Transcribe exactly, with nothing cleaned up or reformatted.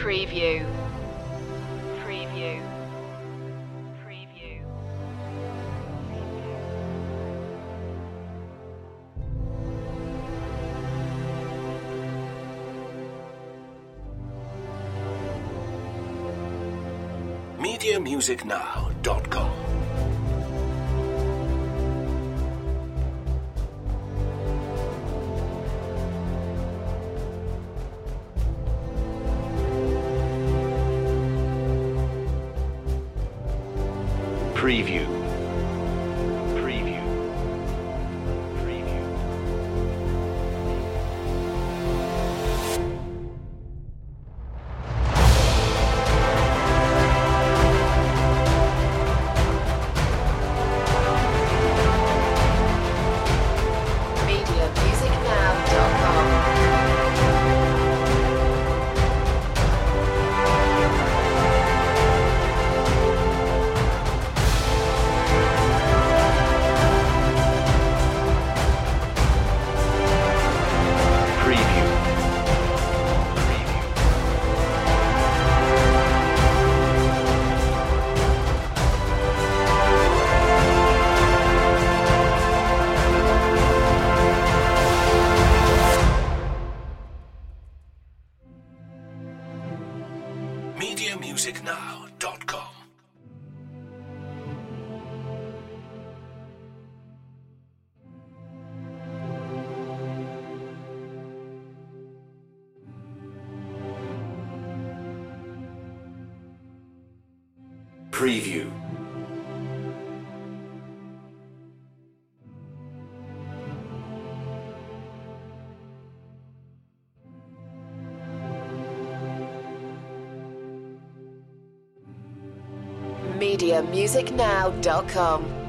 Preview. Preview. Preview. media music now dot com. Preview. Preview. Preview. media music now dot com. media music now dot com. Preview. media music now dot com.